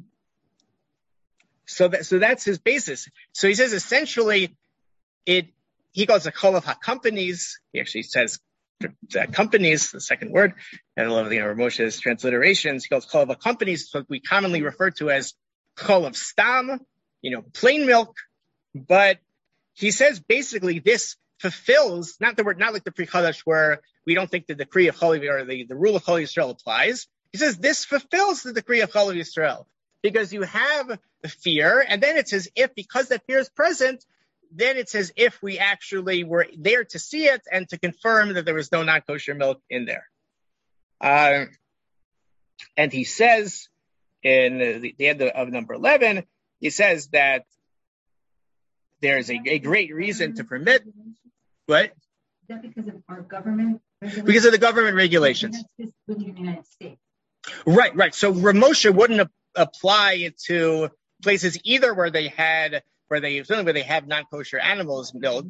So that, so that's his basis. So he says essentially, it he calls it chol of ha-companies. He actually says that companies, the second word, and a lot of you know Ramosha's transliterations. He calls chol of ha-companies, what we commonly refer to as chol of stam, you know, plain milk. But he says basically this fulfills, not the word, not like the Pri Chadash where we don't think the decree of Chol or the, the rule of Chol Yisrael applies. He says this fulfills the decree of Chol Yisrael because you have the fear, and then it's as if because that fear is present, then it's as if we actually were there to see it and to confirm that there was no non-kosher milk in there. Uh, and he says in the, the end of, of number eleven, he says that there's a, a great reason to permit. What? Is that because of our government regulations? Because of the government regulations. That's just within the United States. Right, right. So Ramosha wouldn't a- apply it to places either where they had, where they, certainly where they have non-kosher animals milk.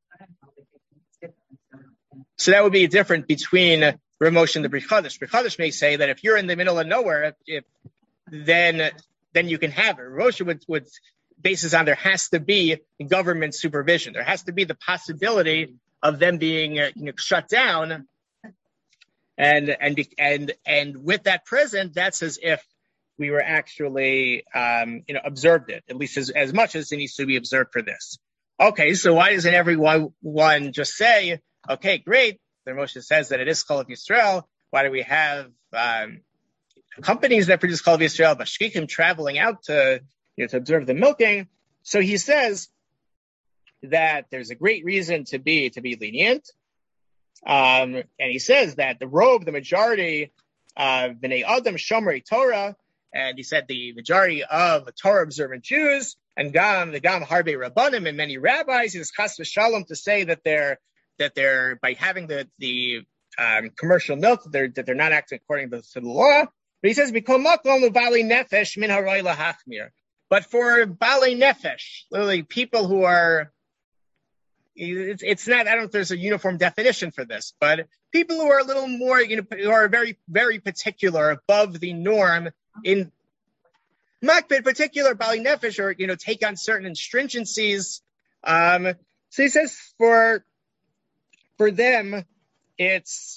So that would be different between Ramosha and the Pri Chadash. Pri Chadash may say that if you're in the middle of nowhere, if, if then then you can have it. Ramosha would, would basis on there has to be government supervision. There has to be the possibility of them being uh, you know, shut down, and and and and with that present, that's as if we were actually um, you know observed it, at least as, as much as it needs to be observed for this. Okay, so why doesn't everyone one just say, okay, great, the Moshe says that it is Chol of Yisrael. Why do we have um, companies that produce Chol of Yisrael, but shkichim traveling out to You know, to observe the milking? So he says that there's a great reason to be to be lenient, um, and he says that the robe, the majority of Bnei Adam Shomrei Torah, and he said the majority of Torah observant Jews, and Gam the Gam Harbe Rabbanim and many rabbis, he says Chas v'Shalom to say that they're that they're by having the the um, commercial milk that they're that they're not acting according to, to the law. But he says Mikol Makom Uvali Nefesh Min Haroi Lahachmir. But for Balei Nefesh, literally people who are, it's, it's not, I don't know if there's a uniform definition for this, but people who are a little more, you know, who are very, very particular, above the norm in Makbid, particular Balei Nefesh, or, you know, take on certain stringencies. Um, so he says for, for them, it's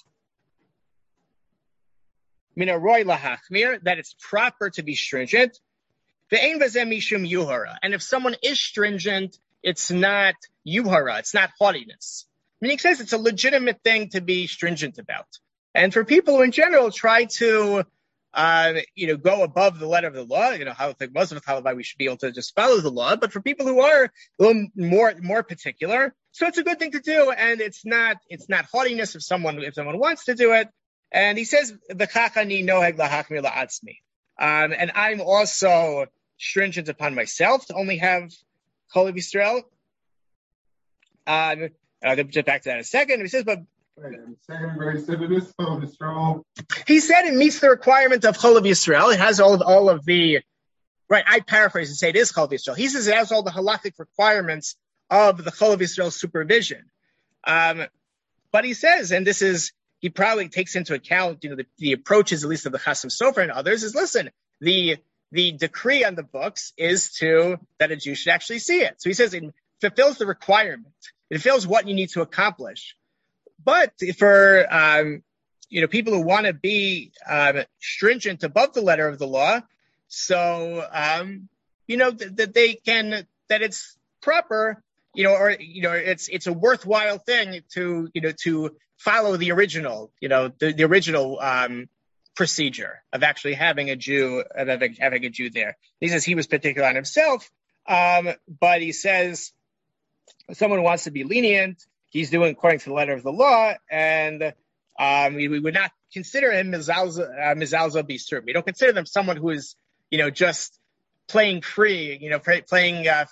Minaroi Lahachmir, that it's proper to be stringent. And if someone is stringent, it's not yuhara, it's not haughtiness. I mean, he says it's a legitimate thing to be stringent about. And for people who in general try to, uh, you know, go above the letter of the law, you know, how the Muslim Taliban, we should be able to just follow the law. But for people who are a little more more particular, so it's a good thing to do, and it's not it's not haughtiness if someone if someone wants to do it. And he says v'chachani noheg lahachmir la'atzmi, um, and I'm also stringent upon myself to only have Chol of Yisrael. Um, I'll get back to that in a second. He says, but Wait, and the second verse said it is Chol Yisrael. he said it meets the requirement of Chol Yisrael. It has all of, all of the, right, I paraphrase and say it is Chol Yisrael. He says it has all the halakhic requirements of the Chol Yisrael supervision. Um, but he says, and this is, he probably takes into account, you know, the, the approaches, at least of the Chasam Sofer and others, is listen, the the decree on the books is to, that a Jew should actually see it. So he says it fulfills the requirement. It fulfills what you need to accomplish. But for, um, you know, people who want to be um, stringent above the letter of the law, so, um, you know, th- that they can, that it's proper, you know, or, you know, it's it's a worthwhile thing to, you know, to follow the original, you know, the, the original um, procedure of actually having a Jew, of having, having a Jew there. He says he was particular on himself, um, but he says someone wants to be lenient, he's doing according to the letter of the law, and um, we, we would not consider him mizalza uh, mizalza b'isur. We don't consider them someone who is, you know, just playing free, you know, play, playing uh,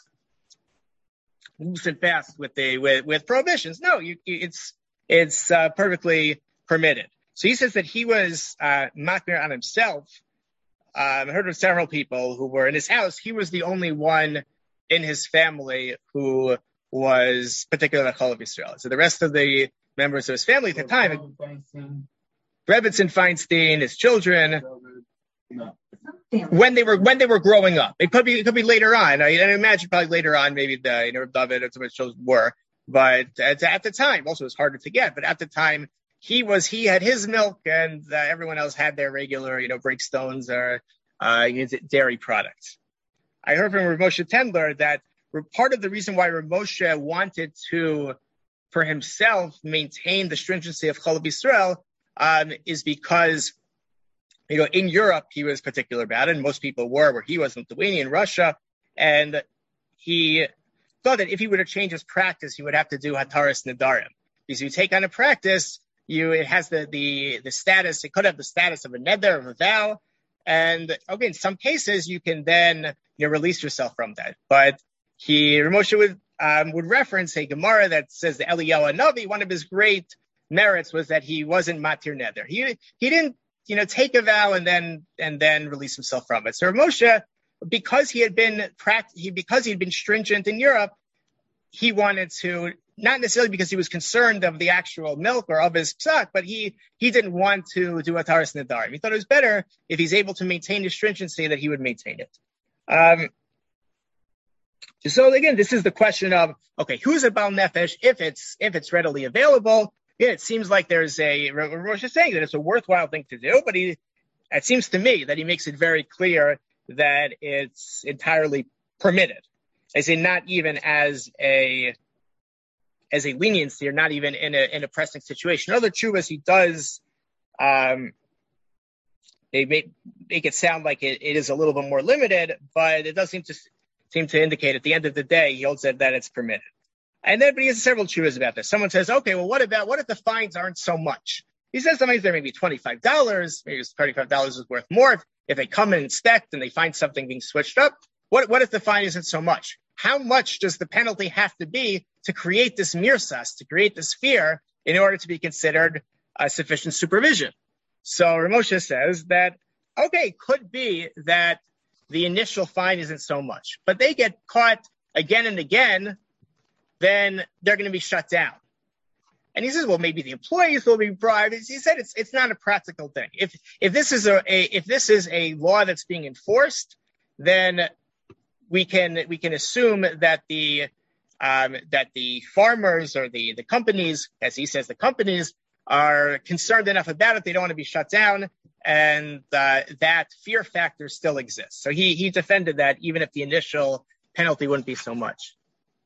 loose and fast with the with, with prohibitions. No, you, it's it's uh, perfectly permitted. So he says that he was uh, makmir on himself. Um, I heard of several people who were in his house. He was the only one in his family who was particularly Chol Yisrael. So the rest of the members of his family at the time, Rebbetzin Feinstein, his children, No. when they were when they were growing up, it could be it could be later on. I, I imagine probably later on, maybe the you know David and some of his children were, but at, at the time, also it was harder to get. But at the time, he was he had his milk, and uh, everyone else had their regular you know breakstones or uh, dairy products. I heard from Rav Moshe Tendler that part of the reason why Rav Moshe wanted to, for himself, maintain the stringency of Chol Yisrael um, is because, you know, in Europe, he was particular about it, and most people were, where he was in Lithuania and Russia, and he thought that if he were to change his practice, he would have to do Hataras Nedarim. Because if you take on a practice, you it has the, the, the status, it could have the status of a neder, of a vow, and, okay, in some cases, you can then, you know, release yourself from that. But he, Rav Moshe would, um, would reference a Gemara that says the Eliyahu Hanavi, one of his great merits was that he wasn't matir neder. He, he didn't, you know, take a vow and then, and then release himself from it. So Rav Moshe, because he had been, he, because he had been stringent in Europe, he wanted to, not necessarily because he was concerned of the actual milk or of his psak, but he, he didn't want to do Hataras Nedarim. He thought it was better if he's able to maintain his stringency that he would maintain it. Um, so again, this is the question of, okay, who's a Baal Nefesh if it's, if it's readily available? Yeah, it seems like there's a, Rosh is saying that it's a worthwhile thing to do, but he, it seems to me that he makes it very clear that it's entirely permitted. I say not even as a, as a leniency or not even in a, in a pressing situation. Other chuvas he does, um, they make, make it sound like it, it is a little bit more limited, but it does seem to seem to indicate at the end of the day, he holds that, that it's permitted. And then, but he has several chuvas about this. Someone says, okay, well, what about, what if the fines aren't so much? He says sometimes there may be twenty-five dollars, maybe twenty-five dollars is worth more. If, if they come and inspect and they find something being switched up, what, what if the fine isn't so much? How much does the penalty have to be to create this mirsas, to create this fear in order to be considered uh, sufficient supervision? So Rav Moshe says that, okay, could be that the initial fine isn't so much, but they get caught again and again, then they're going to be shut down. And he says, well, maybe the employees will be bribed. He said it's it's not a practical thing. If if this is a, a if this is a law that's being enforced, then we can we can assume that the um, that the farmers or the the companies, as he says, the companies are concerned enough about it, they don't want to be shut down, and uh, that fear factor still exists. So he he defended that even if the initial penalty wouldn't be so much.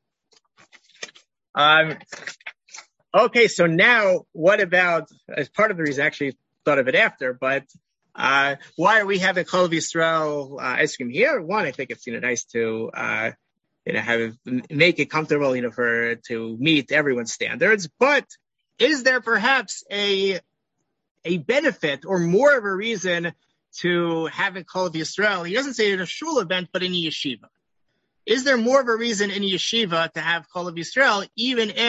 Um, okay, so now what about, as part of the reason I actually thought of it after, but uh, why are we having Chol Yisrael uh, ice cream here? One, I think it's you know nice to uh, you know have make it comfortable you know for to meet everyone's standards. But is there perhaps a a benefit or more of a reason to having Chol Yisrael? He doesn't say in a shul event, but in a yeshiva. Is there more of a reason in a yeshiva to have Chol Yisrael, even if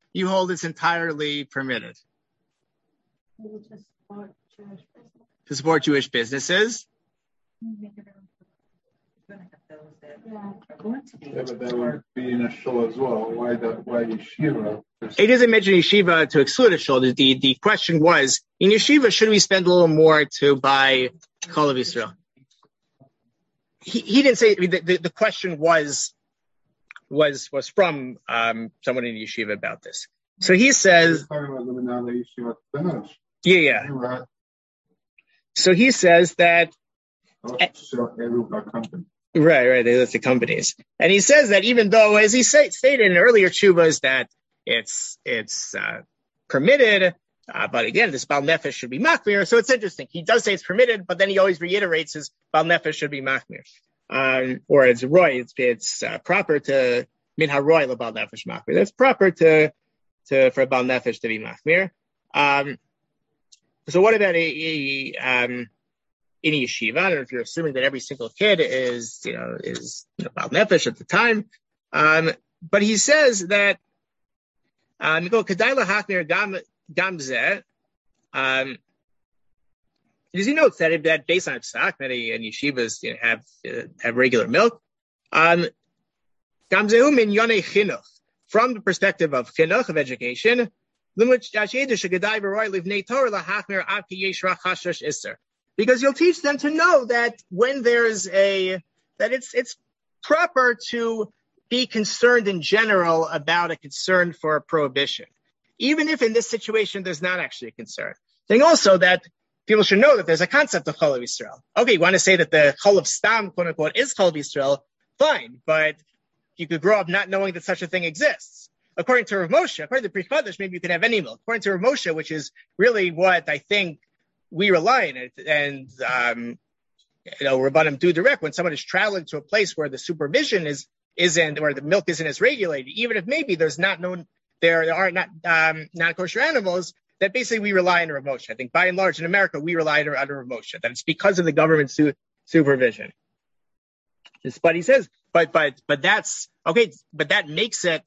you hold it's entirely permitted Maybe just support Jewish business. to support Jewish businesses. Make it around. You're gonna have those that Yeah. are going to be. Yeah, but that would be in a shul as well. Why the why yeshiva? It doesn't mention yeshiva to exclude a shul. The, the question was, in yeshiva, should we spend a little more to buy Chol of Yisrael? He, he didn't say, I mean, the, the, the question was, was, was from um, someone in yeshiva about this. So he says, Talking about living down the yeshiva finish. yeah, yeah. Right. So he says that, So every company. right, right, they list the companies. And he says that even though, as he say, stated in earlier tshuvas, that it's, it's uh, permitted, Uh, but again, this Baal Nefesh should be machmir. So it's interesting. He does say it's permitted, but then he always reiterates his Baal Nefesh should be machmir. Um, or it's roy. It's, it's uh, proper to min haroy la Baal Nefesh machmir. That's proper to, to, for Baal Nefesh to be machmir. Um, so what about a, a um, in a yeshiva? I don't know if you're assuming that every single kid is, you know, is, you know, Baal Nefesh at the time. Um, but he says that, um, you go, Kedai lahachmir gam, Gamzeh, um, does he note that, that based on Psak, many and yeshivas you know, have uh, have regular milk? Um, Gamzehu min yonei chinuch, from the perspective of chinuch, of education, because you'll teach them to know that when there's a that it's it's proper to be concerned in general about a concern for a prohibition. Even if in this situation there's not actually a concern. Saying also that people should know that there's a concept of Chol of Yisrael. Okay, you want to say that the Chol of Stam, quote unquote, is Chol of Yisrael, fine, but you could grow up not knowing that such a thing exists. According to Rav Moshe, according to Pri Chadash, maybe you could have any milk. According to Rav Moshe, which is really what I think we rely on it, and um, you know, Rabbanim do direct when someone is traveling to a place where the supervision is isn't, or the milk isn't as regulated, even if maybe there's not known. There, there are not um, non-kosher animals that basically we rely on Rav Moshe. I think by and large in America we rely on Rav Moshe. That it's because of the government su- supervision. But he says, but but but that's okay. But that makes it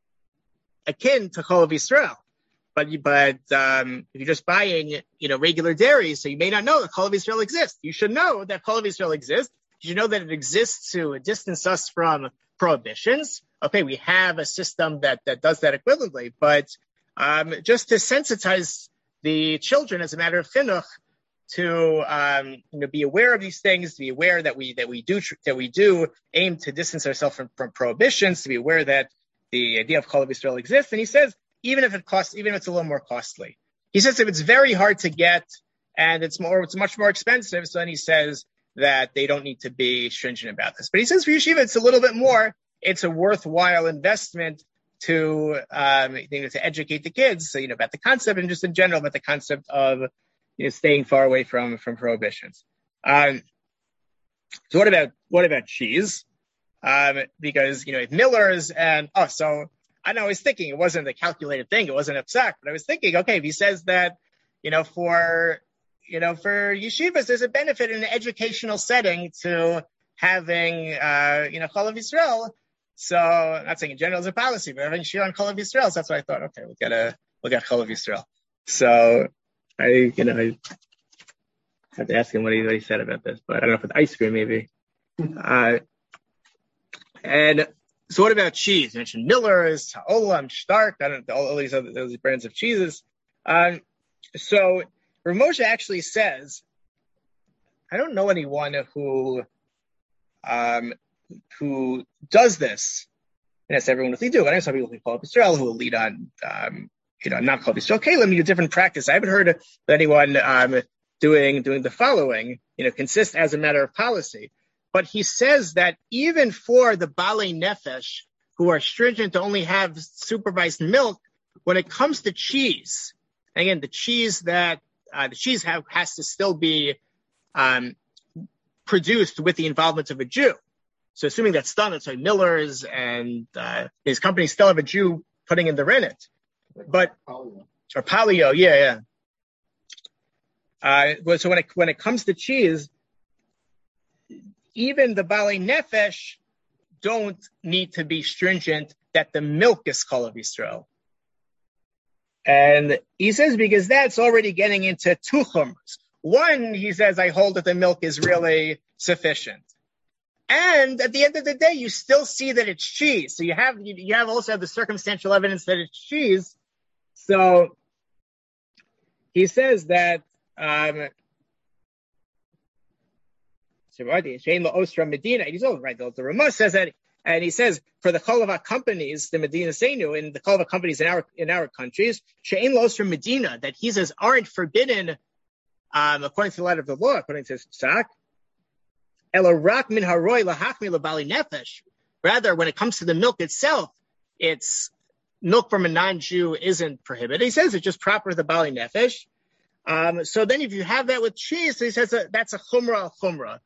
akin to Chol of Yisrael. But but um, if you're just buying, you know, regular dairy, so you may not know that Chol of Yisrael exists. You should know that Chol of Yisrael exists. You should know that it exists to distance us from prohibitions. Okay, we have a system that, that does that equivalently, but um, just to sensitize the children as a matter of chinuch to um, you know, be aware of these things, to be aware that we that we do that we do aim to distance ourselves from, from prohibitions, to be aware that the idea of Chol of Yisrael exists. And he says, even if it costs, even if it's a little more costly, he says if it's very hard to get and it's more, it's much more expensive. So then he says that they don't need to be stringent about this. But he says for yeshiva, it's a little bit more. It's a worthwhile investment to, um, you know, to educate the kids, so, you know, about the concept and just in general about the concept of, you know, staying far away from, from prohibitions. Um, so what about, what about cheese? Um, because, you know, if Miller's and, oh, so I know I was thinking it wasn't a calculated thing. It wasn't a psak, but I was thinking, okay, if he says that, you know, for, you know, for yeshivas, there's a benefit in an educational setting to having, uh, you know, Chol of Yisrael. So I'm not saying in general as a policy, but having shir on Chol of Yisrael. So that's why I thought, okay, we'll get a, we'll get Chol of Yisrael. So I, you know, I had to ask him what he, what he said about this, but I don't know if it's ice cream maybe. Uh, and so what about cheese? You mentioned Miller's, Olam, Stark. I don't know, all, all these other, those brands of cheeses. Um, so Rav Moshe actually says, I don't know anyone who, um, who does this. And that's everyone will do. But I know some people who call Israel who will lead on, um, you know, not called Israel. Okay, let me do a different practice. I haven't heard of anyone um, doing doing the following. You know, consist as a matter of policy. But he says that even for the Balei Nefesh who are stringent to only have supervised milk, when it comes to cheese, again, the cheese that uh, the cheese have, has to still be um, produced with the involvement of a Jew. So assuming that's done, it's like Miller's and uh, his company still have a Jew putting in the rennet. But, or Palio, yeah, yeah. Uh, so when it, when it comes to cheese, even the Balei Nefesh don't need to be stringent that the milk is Chol of Yisrael. And he says, because that's already getting into two chumras. One, he says, I hold that the milk is really sufficient. And at the end of the day, you still see that it's cheese. So you have, you, you have also have the circumstantial evidence that it's cheese. So he says that, um, Medina, he's all right, though. The Ramah says that, and he says, for the Cholava companies, the Medina Seinu, and the Cholava companies in our, in our countries, She'ein Los from Medina, that he says aren't forbidden, um, according to the letter of the law, according to Psak, Elarak min haroi lahachmi lebali nefesh. Rather, when it comes to the milk itself, it's milk from a non-Jew isn't prohibited. He says it's just proper to the bali nefesh. Um, so then if you have that with cheese, he says that that's a chumrah, a chumrah.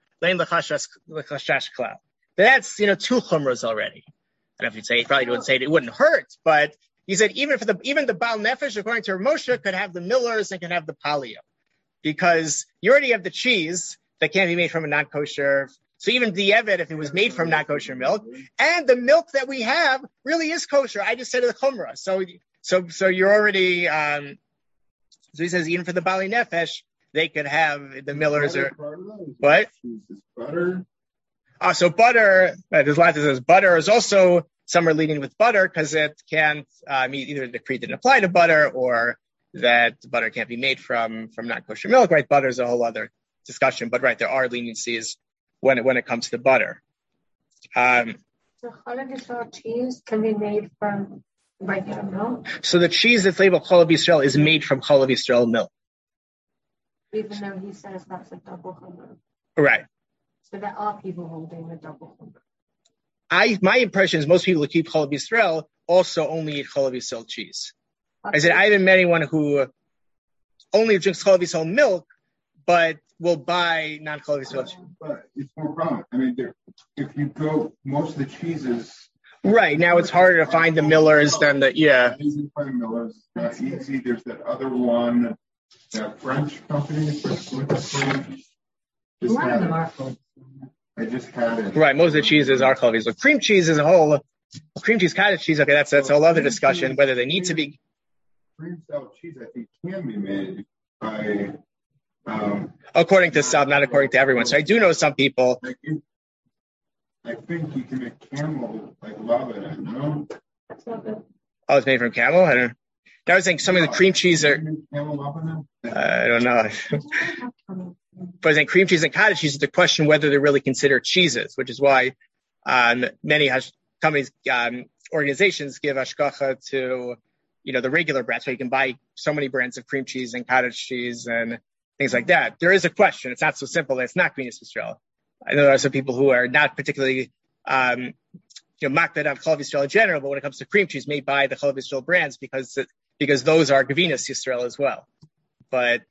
That's, you know, two chumras already. I don't know if you'd say, you probably wouldn't say it, it wouldn't hurt, but he said even for the, even the Baal Nefesh, according to Moshe, could have the millers and could have the palio. Because you already have the cheese that can't be made from a non-kosher. So even the Evet, if it was made from non-kosher milk, and the milk that we have really is kosher. I just said the chumrah. So, so, so you're already, um, so he says even for the Bali Nefesh, they could have the millers or what? Butter. Oh, so butter, uh, there's lots of says butter is also, some are leading with butter because it can't, um, either the decree didn't apply to butter or that butter can't be made from, from non-kosher milk, right? Butter is a whole other discussion, but right, there are leniencies when it, when it comes to butter. Um, so Chalav Yisrael cheese can be made from regular milk? So the cheese that's labeled Chalav Yisrael is made from Chalav Yisrael milk. Even though he says that's a double chumrah. Right. So there are people holding the double chumrah. I, my impression is most people who keep Chalav Yisrael also only eat Chalav Yisrael cheese. Okay. I said, I haven't met anyone who only drinks Chalav Yisrael milk, but will buy non-Chalav Yisrael cheese. But it's more common. I mean, there, if you go, most of the cheeses. Right, now it's harder to find the millers than the, yeah. It's easy to find millers. It's not easy. There's that other one, that French company, French French. Just One of them are full. I just had it. Right, most of the cheeses are Chalav Yisrael. Cream cheese is a whole, cream cheese, cottage cheese, okay, that's, that's a whole other discussion, whether they need to be. Cream style cheese, I think, can be made by, um, according to some, not according to everyone. So I do know some people. Like it, I think you can make camel, like lava, you know? That's not good. Oh, it's made from camel? I don't know. I was saying some of the cream cheese are, camel lava now? I don't know. But I think cream cheese and cottage cheese is the question whether they're really considered cheeses, which is why um, many hash- companies, um, organizations give hashgacha to, you know, the regular brands. So you can buy so many brands of cream cheese and cottage cheese and things like that. There is a question. It's not so simple. It's not Kvinas Yisrael. I know there are some people who are not particularly, um, you know, makbid on Chalav Yisrael in general, but when it comes to cream cheese, may buy the Chalav Yisrael brands because because those are Kvinas Yisrael as well. But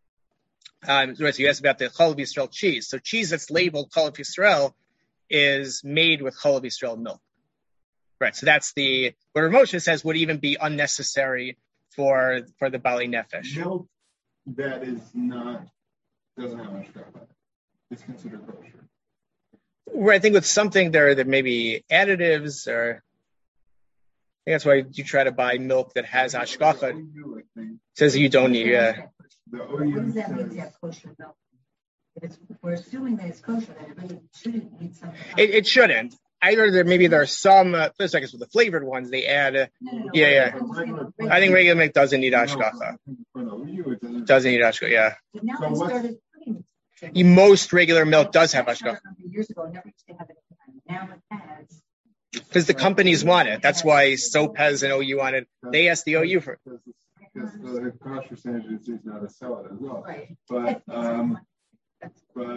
um, so you asked about the Chalav Yisrael cheese. So cheese that's labeled Chalav Yisrael is made with Chalav Yisrael milk. Right. So that's the what Rav Moshe says would even be unnecessary for for the Bali Nefesh. Milk that is not doesn't have much stuff. It's considered kosher. Where I think with something there that maybe additives or I think that's why you try to buy milk that has hashgacha. Says you don't need. Uh, what does that mean to have kosher milk? If, it's, if we're assuming that it's kosher, then it really shouldn't need something. It, it shouldn't. Either there maybe there are some. Uh, first, I guess with the flavored ones, they add. Uh, no, no, no, yeah, yeah. I think regular milk doesn't need No, hashgacha. no, Doesn't need hashgacha. Yeah. But now So they what's- started putting it. Most regular milk does have hashgacha Years ago, it never used to have it. Now it has. because the companies want it. That's why Soap has an O U on it. They asked the O U for it. Because the kosher percentage is not a seller as well. Right. But um, That's- but